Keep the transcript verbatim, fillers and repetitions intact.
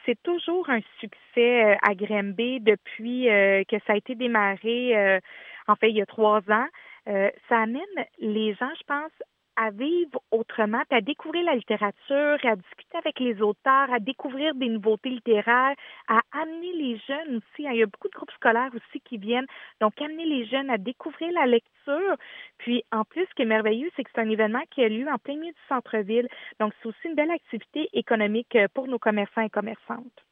c'est toujours un succès euh, à Granby depuis euh, que ça a été démarré, euh, en fait, il y a trois ans. Euh, ça amène les gens, je pense, à vivre autrement, puis à découvrir la littérature, à discuter avec les auteurs, à découvrir des nouveautés littéraires, à amener les jeunes aussi. Hein, il y a beaucoup de groupes scolaires aussi qui viennent. Donc, amener les jeunes à découvrir la lecture. Puis, en plus, ce qui est merveilleux, c'est que c'est un événement qui a lieu en plein milieu du centre-ville. Donc, c'est aussi une belle activité économique euh, pour nos commerçants et commerçantes.